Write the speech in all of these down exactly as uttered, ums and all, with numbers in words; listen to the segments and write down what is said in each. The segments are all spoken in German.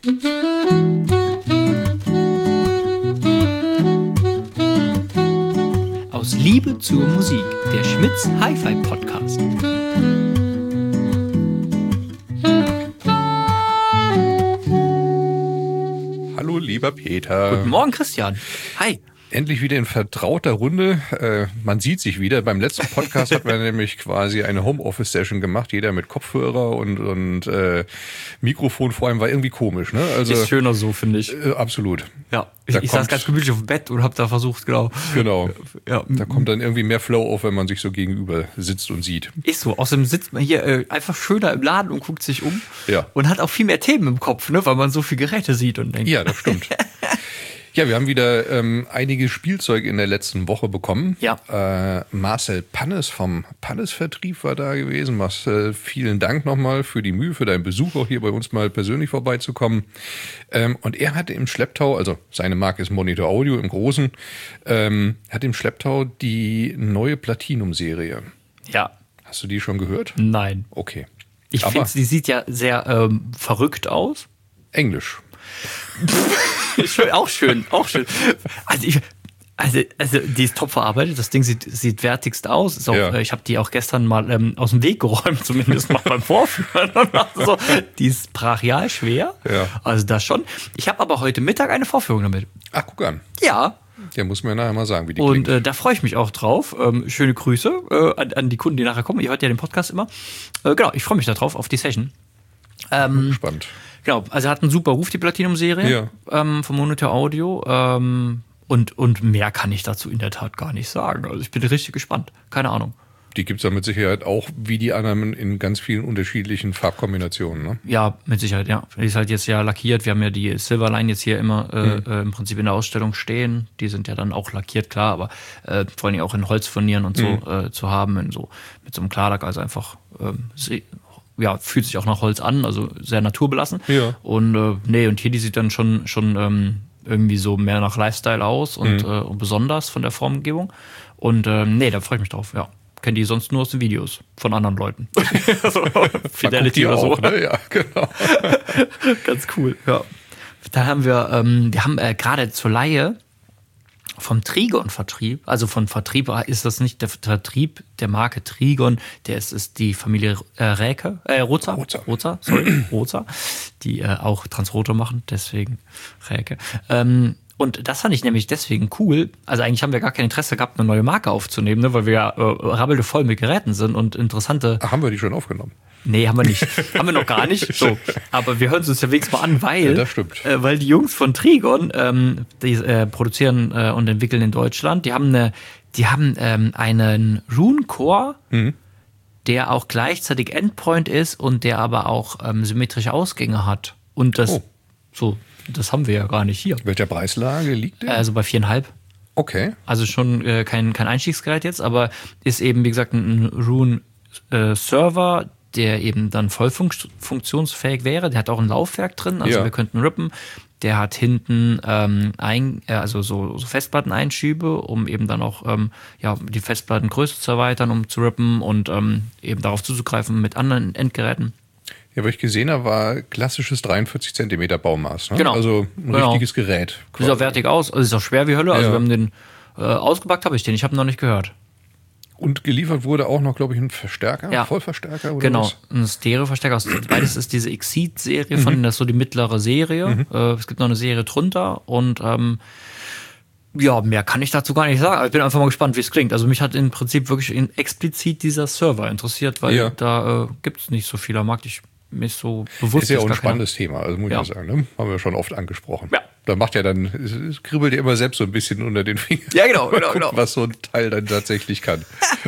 Aus Liebe zur Musik, der Schmitz Hi-Fi Podcast. Hallo, lieber Peter. Guten Morgen, Christian. Hi. Endlich wieder in vertrauter Runde. Äh, man sieht sich wieder. Beim letzten Podcast hat man nämlich quasi eine Homeoffice-Session gemacht. Jeder mit Kopfhörer und, und äh, Mikrofon vor allem war irgendwie komisch. Ne? Also, ist schöner so, finde ich. Äh, absolut. Ja, ich, ich saß ganz gemütlich auf dem Bett und habe da versucht, genau. Genau. Ja. Da kommt dann irgendwie mehr Flow auf, wenn man sich so gegenüber sitzt und sieht. Ist so. Außerdem sitzt man hier äh, einfach schöner im Laden und guckt sich um. Ja. Und hat auch viel mehr Themen im Kopf, ne? Weil man so viele Geräte sieht und denkt. Ja, das stimmt. Ja, wir haben wieder ähm, einige Spielzeuge in der letzten Woche bekommen. Ja. Äh, Marcel Pannes vom Pannes-Vertrieb war da gewesen. Marcel, vielen Dank nochmal für die Mühe, für deinen Besuch, auch hier bei uns mal persönlich vorbeizukommen. Ähm, und er hatte im Schlepptau, also seine Marke ist Monitor Audio im Großen, ähm, hat im Schlepptau die neue Platinum-Serie. Ja. Hast du die schon gehört? Nein. Okay. Ich finde, die sieht ja sehr ähm, verrückt aus. Englisch. Schön, auch schön, auch schön. Also, ich, also, also die ist top verarbeitet. Das Ding sieht, sieht wertigst aus. Ist auch, Ja. Ich habe die auch gestern mal ähm, aus dem Weg geräumt, zumindest mal beim Vorführen. So, die ist brachial schwer. Ja. Also das schon. Ich habe aber heute Mittag eine Vorführung damit. Ach, guck an. Ja. Der muss mir nachher mal sagen, wie die Und klingt. äh, da freue ich mich auch drauf. Ähm, schöne Grüße äh, an, an die Kunden, die nachher kommen. Ihr hört ja den Podcast immer. Äh, genau, ich freue mich da drauf, auf die Session. Ähm, Spannend. Genau, also hat einen super Ruf, die Platinum-Serie Ja. ähm, vom Monitor Audio. Ähm, und, und mehr kann ich dazu in der Tat gar nicht sagen. Also ich bin richtig gespannt. Keine Ahnung. Die gibt es ja mit Sicherheit auch, wie die anderen, in ganz vielen unterschiedlichen Farbkombinationen. Ne? Ja, mit Sicherheit, ja. Die ist halt jetzt ja lackiert. Wir haben ja die Silverline jetzt hier immer äh, Mhm. äh, im Prinzip in der Ausstellung stehen. Die sind ja dann auch lackiert, klar, aber äh, vor allem auch in Holzfurnieren und so Mhm. äh, zu haben, in so, mit so einem Klarlack, also einfach ähm, se- ja, fühlt sich auch nach Holz an, also sehr naturbelassen. Ja. Und äh, nee, und hier, die sieht dann schon, schon ähm, irgendwie so mehr nach Lifestyle aus und, Mhm. äh, und besonders von der Formgebung. Und ähm, nee, da freue ich mich drauf, ja. Kenne die sonst nur aus den Videos von anderen Leuten. Also, Fidelity die oder so. auch, ne? Ja, genau. Ganz cool, ja. Da haben wir, ähm, wir haben äh, gerade zur Leihe vom Trigon-Vertrieb, also von Vertrieb ist das nicht der Vertrieb der Marke Trigon, der ist, ist die Familie äh, Räke, äh, Roza, Roza. Roza, sorry, Roza, die äh, auch Transrotor machen, deswegen Räke. Ähm, und das fand ich nämlich deswegen cool. Also eigentlich haben wir gar kein Interesse gehabt, eine neue Marke aufzunehmen, ne, weil wir ja äh, rabbelde voll mit Geräten sind und interessante. Ach, haben wir die schon aufgenommen? Nee, haben wir nicht. haben wir noch gar nicht. So. Aber wir hören es uns ja wenigstens mal an, weil, Ja, das stimmt. Äh, weil die Jungs von Trigon, ähm, die äh, produzieren äh, und entwickeln in Deutschland, die haben eine, die haben ähm, einen Rune-Core, Mhm. der auch gleichzeitig Endpoint ist und der aber auch ähm, symmetrische Ausgänge hat. Und das, Oh. so, das haben wir ja gar nicht hier. Welcher Preislage liegt der? Also bei viereinhalb. Okay. Also schon äh, kein, kein Einstiegsgerät jetzt, aber ist eben, wie gesagt, ein Rune-Server, der eben dann voll funkt- funktionsfähig wäre. Der hat auch ein Laufwerk drin, also Ja. wir könnten rippen. Der hat hinten ähm, ein, äh, also so, so Festplatteneinschübe, um eben dann auch ähm, ja, die Festplattengröße zu erweitern, um zu rippen und ähm, eben darauf zuzugreifen mit anderen Endgeräten. Ja, was ich gesehen habe, war klassisches dreiundvierzig Zentimeter Baumaß. Ne? Genau. Also ein Genau. richtiges Gerät. Sieht auch wertig aus, also ist auch schwer wie Hölle. Also Ja. wir haben den äh, ausgepackt, habe ich den, ich habe ihn noch nicht gehört. Und geliefert wurde auch noch, glaube ich, ein Verstärker, Ja. Vollverstärker oder Genau, was? ein Stereoverstärker. aus- Beides ist diese Exceed-Serie von, das ist so die mittlere Serie. Äh, es gibt noch eine Serie drunter und ähm, ja, mehr kann ich dazu gar nicht sagen. Ich bin einfach mal gespannt, wie es klingt. Also mich hat im Prinzip wirklich in, explizit dieser Server interessiert, weil Ja. da äh, gibt es nicht so viel am Markt. Ich mich so bewusst Ist ja auch ein gar keiner- spannendes Thema, also muss Ja. ich mal sagen. Ne? Haben wir schon oft angesprochen. Ja. Da macht ja dann, es, es kribbelt ja immer selbst so ein bisschen unter den Fingern. Ja, genau, Mal genau, gucken, genau. was so ein Teil dann tatsächlich kann.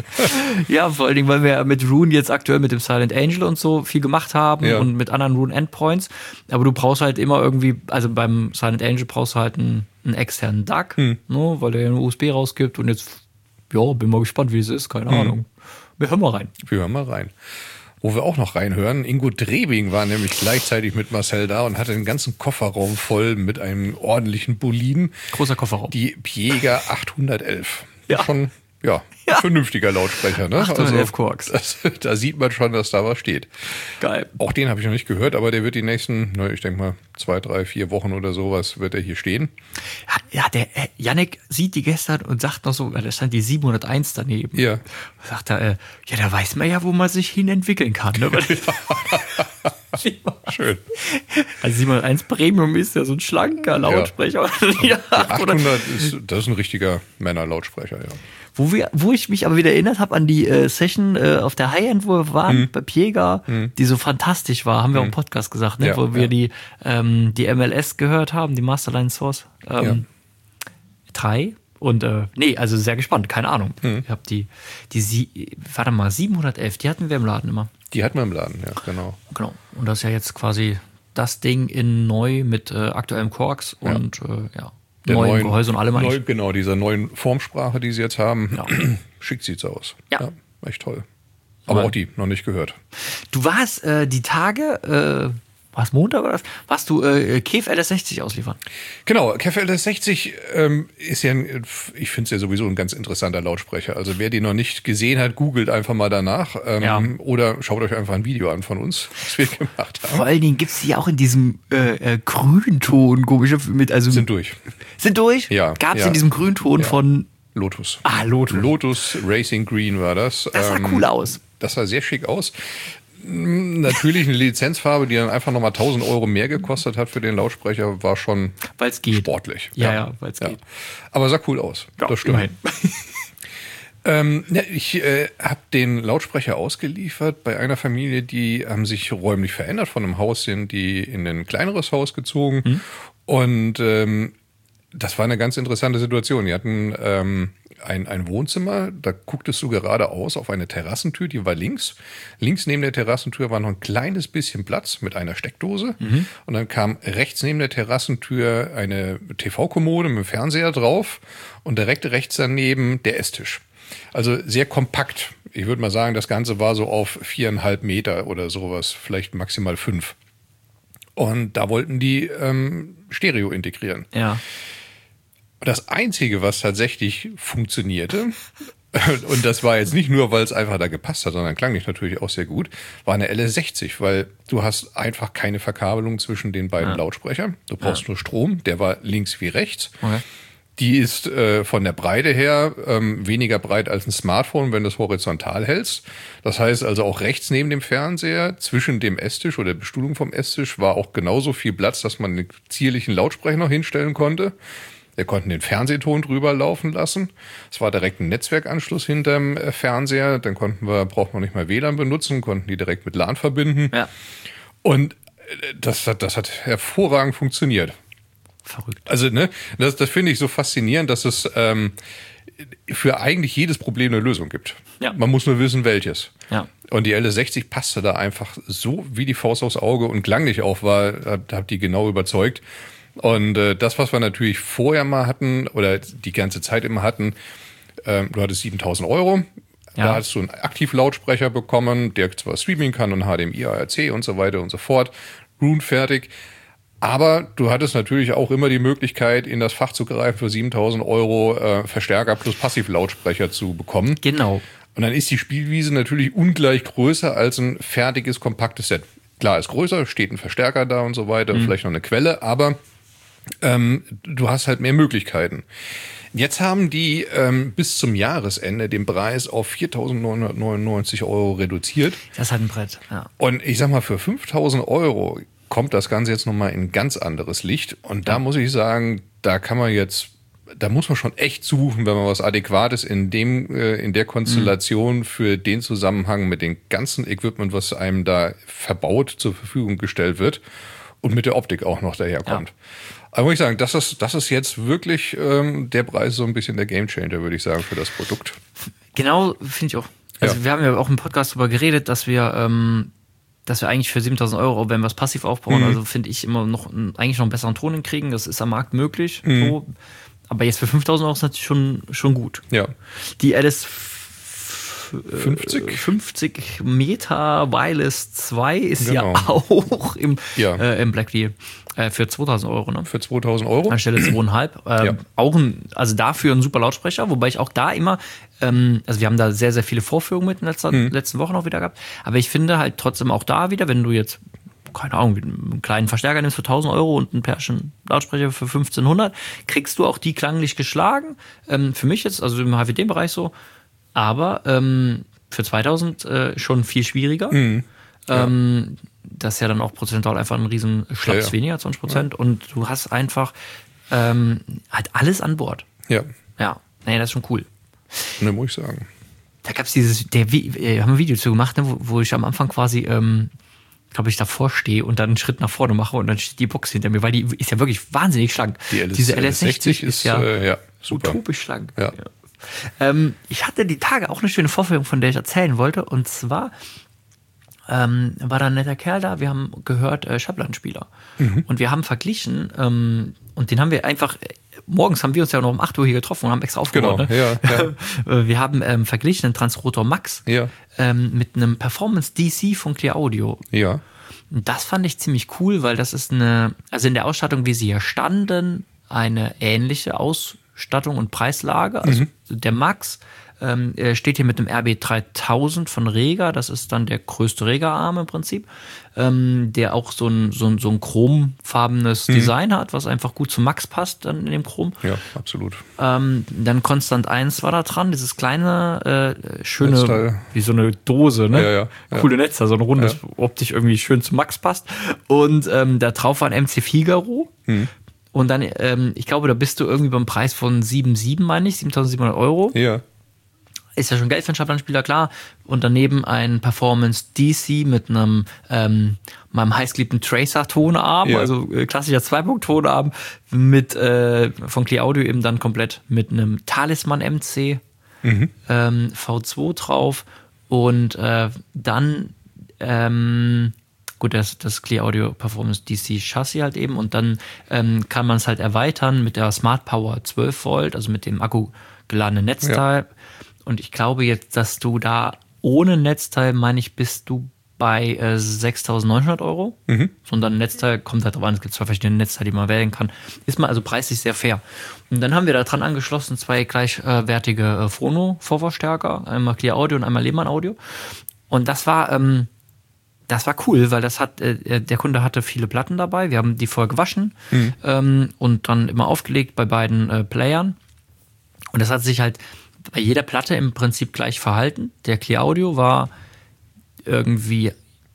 Ja, vor allen Dingen, weil wir ja mit Rune jetzt aktuell mit dem Silent Angel und so viel gemacht haben Ja. und mit anderen Rune Endpoints. Aber du brauchst halt immer irgendwie, also beim Silent Angel brauchst du halt einen, einen externen D A C, Hm. ne, weil der ja eine U S B rausgibt. Und jetzt, ja, bin mal gespannt, wie es ist, keine Hm. Ahnung. Wir hören mal rein. Wir hören mal rein. Wo wir auch noch reinhören, Ingo Drebing war nämlich gleichzeitig mit Marcel da und hatte den ganzen Kofferraum voll mit einem ordentlichen Boliden. Großer Kofferraum. Die Piega achthundertelf. Ja. Schon Ja, ja. Vernünftiger Lautsprecher, ne? achthundertelf Quarks. Das, da sieht man schon, dass da was steht. Geil. Auch den habe ich noch nicht gehört, aber der wird die nächsten, ne, ich denke mal, zwei, drei, vier Wochen oder sowas wird er hier stehen. Ja, ja der äh, Yannick sieht die gestern und sagt noch so, da stand die siebenhunderteins daneben. Ja. Sagt er, äh, ja, da weiß man ja, wo man sich hin entwickeln kann. Ne? Schön. Also siebenhunderteins Premium ist ja so ein schlanker Lautsprecher. Ja. Ja, achthundert ist, das ist ein richtiger Männerlautsprecher, ja. Wo, wir, wo ich mich aber wieder erinnert habe an die äh, Session äh, auf der High-End, wo wir waren, mhm. bei Piega, mhm. die so fantastisch war, haben wir mhm. auch im Podcast gesagt, ne? Ja, wo wir ja. die, ähm, die M L S gehört haben, die Masterline Source ähm, ja. drei. Und äh, nee, also sehr gespannt, keine Ahnung. Mhm. Ich habe die, die Sie- warte mal, siebenhundertelf, die hatten wir im Laden immer. Die hatten wir im Laden, ja, genau. Genau. Und das ist ja jetzt quasi das Ding in neu mit äh, aktuellem Quarks und ja. Äh, ja. Der neuen neuen, Gehäuse und allem neu, genau, dieser neuen Formsprache, die sie jetzt haben. Ja. Schick sieht's aus. Ja. ja echt toll. Aber, Aber auch die, noch nicht gehört. Du warst äh, die Tage, äh, war es Montag oder was? Warst du äh, K E F L S sechzig ausliefern? Genau, K E F L S sechzig ähm, ist ja, ein, ich finde es ja sowieso ein ganz interessanter Lautsprecher. Also wer den noch nicht gesehen hat, googelt einfach mal danach. Ähm, ja. Oder schaut euch einfach ein Video an von uns, was wir gemacht haben. Vor allen Dingen gibt es die auch in diesem äh, äh, Grünton, komisch. Mit, also, sind durch. Sind durch? Ja. Gab es ja. in diesem Grünton ja. von Lotus. Ah, Lotus. Lotus Racing Green war das. Das sah ähm, cool aus. Das sah sehr schick aus. Natürlich eine Lizenzfarbe, die dann einfach nochmal tausend Euro mehr gekostet hat für den Lautsprecher, war schon weil's geht. sportlich. Ja, ja, ja weil es ja. geht. Aber sah cool aus. Ja, das stimmt. ähm, ja, ich äh, habe den Lautsprecher ausgeliefert bei einer Familie, die haben sich räumlich verändert. Von einem Haus sind die in ein kleineres Haus gezogen. Hm. Und ähm, das war eine ganz interessante Situation. Die hatten ähm, ein, ein Wohnzimmer, da gucktest du geradeaus auf eine Terrassentür, die war links. Links neben der Terrassentür war noch ein kleines bisschen Platz mit einer Steckdose. Mhm. Und dann kam rechts neben der Terrassentür eine T V-Kommode mit dem Fernseher drauf und direkt rechts daneben der Esstisch. Also sehr kompakt. Ich würde mal sagen, das Ganze war so auf viereinhalb Meter oder sowas, vielleicht maximal fünf. Und da wollten die ähm, Stereo integrieren. Ja. Das Einzige, was tatsächlich funktionierte, und das war jetzt nicht nur, weil es einfach da gepasst hat, sondern klang ich natürlich auch sehr gut, war eine L S sechzig, weil du hast einfach keine Verkabelung zwischen den beiden ja. Lautsprechern. Du brauchst ja. nur Strom, der war links wie rechts. Okay. Die ist äh, von der Breite her ähm, weniger breit als ein Smartphone, wenn du es horizontal hältst. Das heißt also auch rechts neben dem Fernseher, zwischen dem Esstisch oder der Bestuhlung vom Esstisch, war auch genauso viel Platz, dass man einen zierlichen Lautsprecher noch hinstellen konnte. Wir konnten den Fernsehton drüber laufen lassen. Es war direkt ein Netzwerkanschluss hinterm Fernseher. Dann konnten wir, brauchten wir nicht mal W L A N benutzen, konnten die direkt mit LAN verbinden. Ja. Und das hat, das hat hervorragend funktioniert. Verrückt. Also, ne, das, das finde ich so faszinierend, dass es ähm, für eigentlich jedes Problem eine Lösung gibt. Ja. Man muss nur wissen, welches. Ja. Und die L S sechzig passte da einfach so wie die Faust aufs Auge und klanglich auch war, hat, hat die genau überzeugt. Und äh, das, was wir natürlich vorher mal hatten oder die ganze Zeit immer hatten, äh, du hattest siebentausend Euro. Ja. Da hast du einen Aktivlautsprecher bekommen, der zwar streamen kann und H D M I, A R C und so weiter und so fort. Rune fertig. Aber du hattest natürlich auch immer die Möglichkeit, in das Fach zu greifen, für siebentausend Euro äh, Verstärker plus Passivlautsprecher zu bekommen. Genau. Und dann ist die Spielwiese natürlich ungleich größer als ein fertiges, kompaktes Set. Klar, ist größer, steht ein Verstärker da und so weiter, mhm. vielleicht noch eine Quelle, aber ähm, du hast halt mehr Möglichkeiten. Jetzt haben die ähm, bis zum Jahresende den Preis auf viertausendneunhundertneunundneunzig Euro reduziert. Das ist halt ein Brett, ja. Und ich sag mal, für fünftausend Euro kommt das Ganze jetzt nochmal in ein ganz anderes Licht. Und da ja. muss ich sagen, da kann man jetzt, da muss man schon echt suchen, wenn man was Adäquates in dem, äh, in der Konstellation mhm. für den Zusammenhang mit dem ganzen Equipment, was einem da verbaut, zur Verfügung gestellt wird und mit der Optik auch noch daherkommt. Ja. Aber muss ich sagen, das ist, das ist jetzt wirklich ähm, der Preis so ein bisschen der Gamechanger, würde ich sagen, für das Produkt. Genau, finde ich auch. Also ja. wir haben ja auch im Podcast darüber geredet, dass wir, ähm, dass wir eigentlich für siebentausend Euro, wenn wir es passiv aufbauen, mhm. also finde ich immer noch eigentlich noch einen besseren Ton hinkriegen. Das ist am Markt möglich. Mhm. So. Aber jetzt für fünftausend Euro ist natürlich schon, schon gut. Ja. Die L S fünfzig? fünfzig Meter Wireless zwei ist genau. ja auch im, ja. Äh, im Black Deal. Äh, für zweitausend Euro, ne? Für zweitausend Euro? Anstelle zweieinhalb. Ähm, Ja. Auch ein, also dafür ein super Lautsprecher, wobei ich auch da immer, ähm, also wir haben da sehr, sehr viele Vorführungen mit in letzter, Mhm. letzten Wochen auch wieder gehabt, aber ich finde halt trotzdem auch da wieder, wenn du jetzt, keine Ahnung, einen kleinen Verstärker nimmst für tausend Euro und einen Perschen Lautsprecher für fünfzehnhundert, kriegst du auch die klanglich geschlagen. Ähm, für mich jetzt, also im H W D-Bereich so, aber ähm, für zweitausend äh, schon viel schwieriger. Mhm. Ähm, das ist ja dann auch prozentual einfach ein riesen Schlaps Ja, ja. weniger, zwanzig Prozent. Und du hast einfach ähm, halt alles an Bord. Ja, Ja, nee, das ist schon cool. ne, muss ich sagen. Da gab es dieses, der, wir haben ein Video zu gemacht, ne, wo, wo ich am Anfang quasi, ähm, glaube ich, davor stehe und dann einen Schritt nach vorne mache und dann steht die Box hinter mir, weil die ist ja wirklich wahnsinnig schlank. Die L S, Diese L S L S sechzig sechzig ist ja, äh, ja super. utopisch schlank. Ja. Ähm, ich hatte die Tage auch eine schöne Vorführung, von der ich erzählen wollte. Und zwar ähm, war da ein netter Kerl da. Wir haben gehört äh, Schablanspieler. Mhm. Und wir haben verglichen. Ähm, und den haben wir einfach, äh, morgens haben wir uns ja noch um acht Uhr hier getroffen und haben extra aufgebaut. Genau, Ne? ja, ja. Wir haben ähm, verglichen den Transrotor Max Ja. ähm, mit einem Performance D C von Clear Audio. Ja. Und das fand ich ziemlich cool, weil das ist eine, also in der Ausstattung, wie sie hier standen, eine ähnliche Ausstattung und Preislage. Also Mhm. der Max ähm, er steht hier mit dem R B dreitausend von Rega, das ist dann der größte Rega-Arm im Prinzip, ähm, der auch so ein, so ein, so ein chromfarbenes Mhm. Design hat, was einfach gut zu Max passt dann in dem Chrom. Ja, absolut. Ähm, dann Konstant eins war da dran, dieses kleine, äh, schöne, Netzteil. wie so eine Dose, ne? Ja, ja, ja. Coole Netzteil, so ein rundes, Ja. optisch irgendwie schön zu Max passt. Und ähm, da drauf war ein M C Figaro. Hm. Und dann, ähm, ich glaube, da bist du irgendwie beim Preis von sieben Komma sieben, meine ich, siebentausendsiebenhundert Euro. Ja. Ist ja schon Geld für einen Schablanspieler, klar. Und daneben ein Performance D C mit einem ähm, meinem heißgeliebten Tracer-Tonarm, Ja. also äh, klassischer Zwei-Punkt-Tonarm mit äh, von Clear Audio eben dann komplett mit einem Talisman M C Mhm. ähm, V zwei drauf und äh, dann ähm, gut, das, das Clear Audio Performance D C Chassis halt eben und dann ähm, kann man es halt erweitern mit der Smart Power zwölf Volt, also mit dem Akku geladenen Netzteil. Und ich glaube jetzt, dass du da ohne Netzteil, meine ich, bist du bei äh, sechstausendneunhundert Euro. Mhm. So, und dann ein Netzteil kommt halt drauf an, es gibt zwei verschiedene Netzteile, die man wählen kann. Ist mal also preislich sehr fair. Und dann haben wir da dran angeschlossen zwei gleichwertige äh, Phono-Vorverstärker, einmal Clear Audio und einmal Lehmann Audio. Und das war, ähm, das war cool, weil das hat, äh, der Kunde hatte viele Platten dabei. Wir haben die vorher gewaschen Mhm. ähm, und dann immer aufgelegt bei beiden äh, Playern. Und das hat sich halt bei jeder Platte im Prinzip gleich verhalten. Der Clear Audio war irgendwie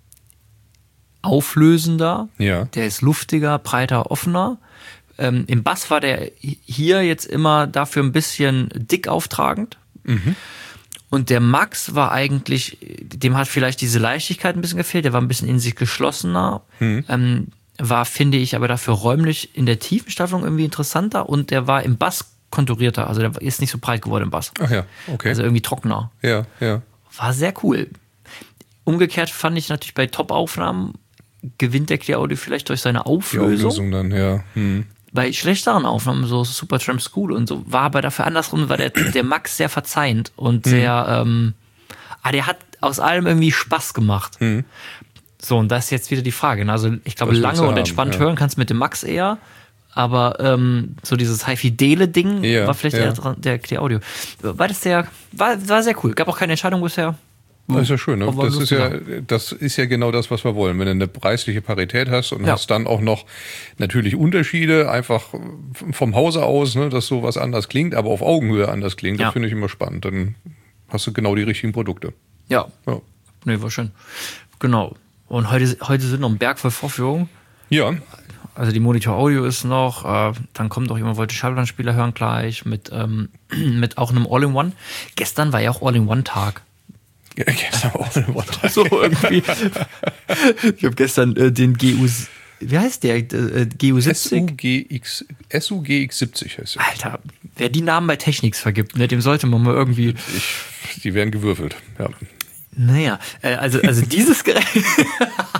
auflösender, Ja. der ist luftiger, breiter, offener. Ähm, Im Bass war der hier jetzt immer dafür ein bisschen dick auftragend. Mhm. Und der Max war eigentlich, dem hat vielleicht diese Leichtigkeit ein bisschen gefehlt, der war ein bisschen in sich geschlossener. Mhm. Ähm, war, finde ich, aber dafür räumlich in der tiefen Staffelung irgendwie interessanter und der war im Bass konturierter, also der ist nicht so breit geworden im Bass. Ach ja, okay. Also irgendwie trockener. ja, ja. War sehr cool. Umgekehrt fand ich natürlich bei Top-Aufnahmen gewinnt der Clear Audio vielleicht durch seine Die Auflösung. Auflösung dann, ja. Hm. Bei schlechteren Aufnahmen, so Supertramp School und so, war aber dafür andersrum, war der, der Max sehr verzeihend und sehr, ähm, ah, der hat aus allem irgendwie Spaß gemacht. Hm. So, und das ist jetzt wieder die Frage. ne? Also ich glaube, Was willst lange du und haben, entspannt ja. hören kannst du mit dem Max eher, aber ähm, so dieses High-Fidele-Ding Ja, war vielleicht ja. eher dran- der Clear Audio. War das der, war, war sehr cool. Gab auch keine Entscheidung bisher. Das ist ja schön, ne? Aber Das ist lustig, ja, das ist ja genau das, was wir wollen. Wenn du eine preisliche Parität hast und Ja. hast dann auch noch natürlich Unterschiede, einfach vom Hause aus, ne, dass sowas anders klingt, aber auf Augenhöhe anders klingt, Ja. das finde ich immer spannend. Dann hast du genau die richtigen Produkte. Ja, Ja. nee, war schön. Genau. Und heute, heute sind noch ein Berg voll Vorführungen. Ja, Also die Monitor Audio ist noch, äh, dann kommt auch jemand, wollte Schallplattenspieler hören gleich, mit, ähm, mit auch einem All-in-One. Gestern war ja auch All-in-One-Tag. gestern auch eine Worte. So irgendwie. Ich habe gestern äh, den G U, wie heißt der? Äh, G U siebzig? S U G X siebzig heißt der. Alter, wer die Namen bei Technics vergibt, ne, dem sollte man mal irgendwie. Ich, die werden gewürfelt. Ja. Naja, äh, also, also dieses Gerät.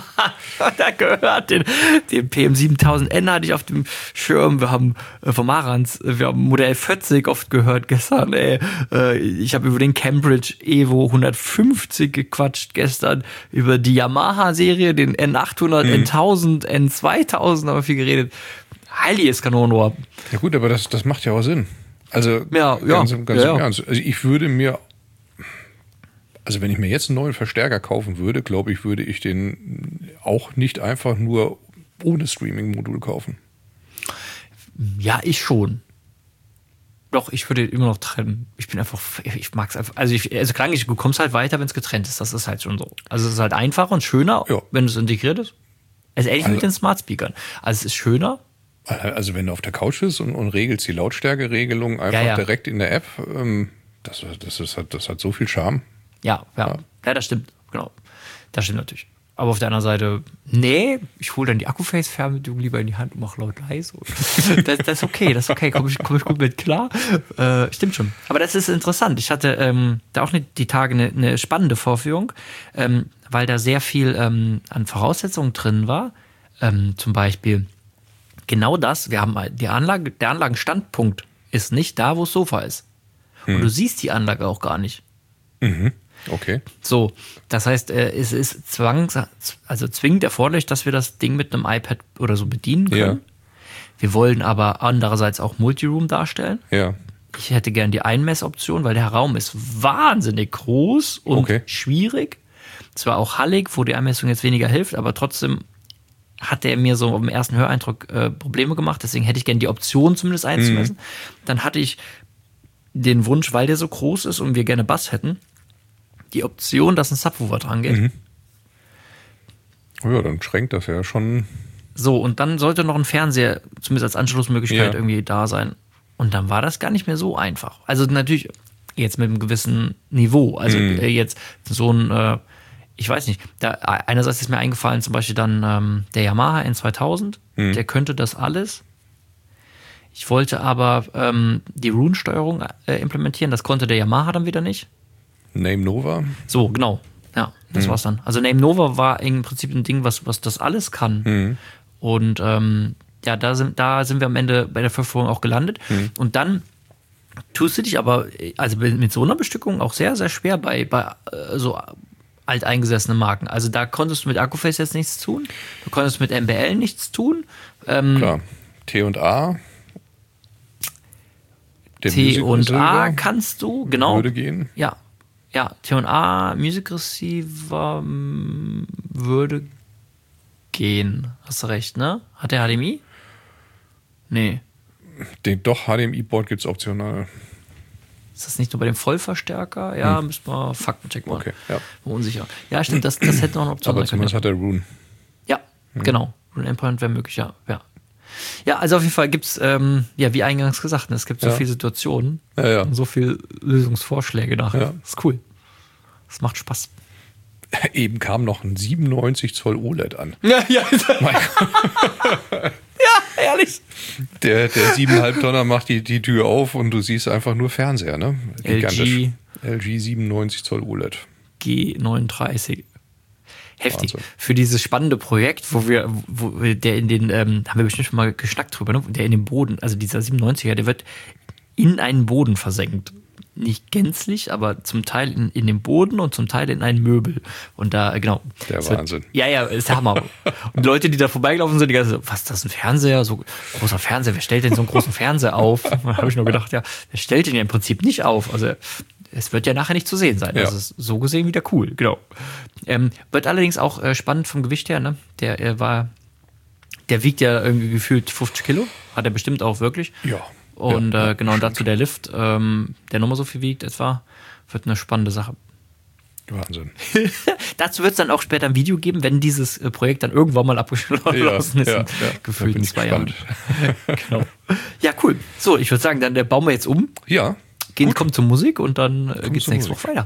da gehört. Den, den P M siebentausend N hatte ich auf dem Schirm. Wir haben äh, vom Marantz, wir haben Modell vierzig oft gehört gestern. Ey. Äh, ich habe über den Cambridge Evo hundertfünfzig gequatscht gestern. Über die Yamaha-Serie, den N achthundert, mhm. N tausend, N zweitausend haben wir viel geredet. Heiliges Kanonenrohr. Ja gut, aber das, das macht ja auch Sinn. Also ja, ganz, ja, ganz ja, im Ernst. Also ich würde mir, also wenn ich mir jetzt einen neuen Verstärker kaufen würde, glaube ich, würde ich den auch nicht einfach nur ohne Streaming-Modul kaufen. Ja, ich schon. Doch, ich würde immer noch trennen. Ich bin einfach, ich mag es einfach. Also, ich, also klar, du kommst halt weiter, wenn es getrennt ist. Das ist halt schon so. Also es ist halt einfacher und schöner, ja. wenn es integriert ist. Also ähnlich also, mit den Smart Speakern. Also es ist schöner. Also wenn du auf der Couch bist und, und regelst die Lautstärkeregelung einfach ja, ja. direkt in der App, ähm, das, das, ist, das hat so viel Charme. Ja, ja, ja, ja, das stimmt, genau. Das stimmt natürlich. Aber auf der anderen Seite, nee, ich hole dann die Akku-Face-Fernbedienung lieber in die Hand und mache laut leise. Das, das ist okay, das ist okay, komme ich, komm ich gut mit klar. Äh, stimmt schon. Aber das ist interessant. Ich hatte ähm, da auch ne, die Tage eine, eine spannende Vorführung, ähm, weil da sehr viel ähm, an Voraussetzungen drin war. Ähm, zum Beispiel genau das, wir haben die Anlage, der Anlagenstandpunkt ist nicht da, wo das Sofa ist. Hm. Und du siehst die Anlage auch gar nicht. Mhm. Okay. So, das heißt, es ist zwangs, also zwingend erforderlich, dass wir das Ding mit einem iPad oder so bedienen können. Ja. Wir wollen aber andererseits auch Multiroom darstellen. Ja. Ich hätte gern die Einmessoption, weil der Raum ist wahnsinnig groß und okay. schwierig. Zwar auch hallig, wo die Einmessung jetzt weniger hilft, aber trotzdem hat der mir so im ersten Höreindruck äh, Probleme gemacht. Deswegen hätte ich gern die Option zumindest einzumessen. Mhm. Dann hatte ich den Wunsch, weil der so groß ist und wir gerne Bass hätten, die Option, dass ein Subwoofer dran geht. Mhm. Oh ja, dann schränkt das ja schon. So, und dann sollte noch ein Fernseher, zumindest als Anschlussmöglichkeit, ja. irgendwie da sein. Und dann war das gar nicht mehr so einfach. Also natürlich jetzt mit einem gewissen Niveau. Also mhm. jetzt so ein, äh, ich weiß nicht, da einerseits ist mir eingefallen, zum Beispiel dann ähm, der Yamaha N zweitausend, mhm. der könnte das alles. Ich wollte aber ähm, die Roon-Steuerung äh, implementieren, das konnte der Yamaha dann wieder nicht. Name Nova? So, genau. Ja, das mhm. war's dann. Also Name Nova war im Prinzip ein Ding, was, was das alles kann. Mhm. Und ähm, ja, da sind, da sind wir am Ende bei der Verführung auch gelandet. Mhm. Und dann tust du dich aber, also mit so einer Bestückung auch sehr, sehr schwer bei, bei äh, so alteingesessenen Marken. Also da konntest du mit Akkuface jetzt nichts tun. Du konntest mit M B L nichts tun. Ähm, Klar. T und A. T und A kannst du, genau. Würde gehen. Ja. Ja, T und A Music Receiver m, würde gehen. Hast du recht, ne? Hat der H D M I? Nee. Den, doch, H D M I-Board gibt es optional. Ist das nicht nur bei dem Vollverstärker? Ja, hm. müssen wir Faktencheck machen. Okay, ja. Unsicher. Ja, stimmt, das, das hätte noch eine Option sein können. Aber zumindest hat der Roon. Ja, hm. genau. Roon Endpoint wäre möglich, ja. ja. Ja, also auf jeden Fall gibt es, ähm, ja, wie eingangs gesagt, es gibt so ja. viele Situationen ja, ja. und so viele Lösungsvorschläge nachher. Ja. Das ist cool. Das macht Spaß. Eben kam noch ein siebenundneunzig Zoll O L E D an. Ja, ja. Ja, ehrlich. Der, der siebeneinhalb Tonner macht die, die Tür auf und du siehst einfach nur Fernseher, ne? Gigantisch. L G siebenundneunzig Zoll O L E D. G neununddreißig. Heftig. Wahnsinn. Für dieses spannende Projekt, wo wir, wo der in den, ähm, haben wir bestimmt schon mal geschnackt drüber, ne? Der in den Boden, also dieser siebenundneunziger, der wird in einen Boden versenkt. Nicht gänzlich, aber zum Teil in, in den Boden und zum Teil in ein Möbel. Und da, genau. Der Wahnsinn. Wird, ja, ja, ist der Hammer. Und Leute, die da vorbeigelaufen sind, die ganze, was ist das, ein Fernseher? So großer Fernseher, wer stellt denn so einen großen Fernseher auf? Da habe ich nur gedacht, ja, wer stellt den ja im Prinzip nicht auf? Also, es wird ja nachher nicht zu sehen sein. Ja. Das ist so gesehen wieder cool, genau. Ähm, wird allerdings auch äh, spannend vom Gewicht her, ne? Der äh, war, der wiegt ja irgendwie gefühlt fünfzig Kilo. Hat er bestimmt auch wirklich. Ja. Und ja, äh, genau, und dazu der Lift, ähm, der nochmal so viel wiegt etwa, wird eine spannende Sache. Wahnsinn. Dazu wird es dann auch später ein Video geben, wenn dieses äh, Projekt dann irgendwann mal abgeschlossen ja, ist. Ja, ja. Gefühlt in zwei Jahren. Genau. Ja, cool. So, ich würde sagen, dann der bauen wir jetzt um. Ja. Gehen, kommen zur Musik und dann äh, geht es nächste Woche weiter.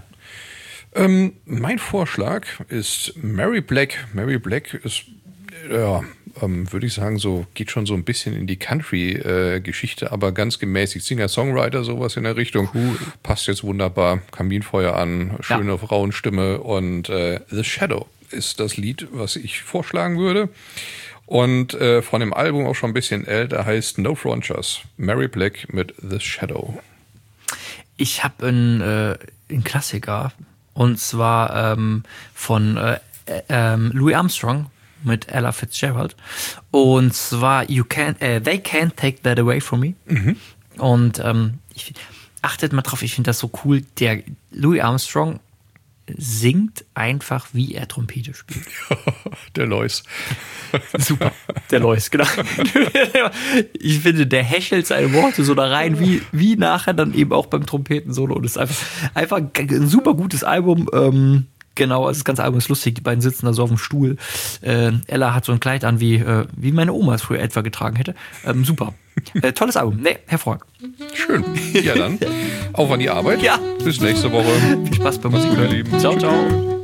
Ähm, mein Vorschlag ist Mary Black. Mary Black ist, ja, ähm, würde ich sagen, so geht schon so ein bisschen in die Country-Geschichte, äh, aber ganz gemäßigt. Singer-Songwriter, sowas in der Richtung. Cool. Passt jetzt wunderbar. Kaminfeuer an, schöne ja. Frauenstimme und äh, The Shadow ist das Lied, was ich vorschlagen würde. Und äh, von dem Album auch schon ein bisschen älter, heißt No Frontiers. Mary Black mit The Shadow. Ich habe einen, äh, einen Klassiker, und zwar ähm, von äh, äh, Louis Armstrong mit Ella Fitzgerald. Und zwar you can't, äh, They Can't Take That Away From Me. Mhm. Und ähm, ich, achtet mal drauf, ich finde das so cool. Der Louis Armstrong singt einfach, wie er Trompete spielt. Der Lois. Super, der Lois, genau. Ich finde, der häschelt seine Worte so da rein, wie, wie nachher dann eben auch beim Trompetensolo. Und es ist einfach, einfach ein super gutes Album. Ähm, genau, also das ganze Album ist lustig. Die beiden sitzen da so auf dem Stuhl. Äh, Ella hat so ein Kleid an, wie, äh, wie meine Oma es früher etwa getragen hätte. Ähm, super. Äh, tolles Album. Nee, hervorragend. Schön. Ja, dann auf an die Arbeit. Ja. Bis nächste Woche. Viel Spaß beim Musik. Lieben. Ciao, ciao.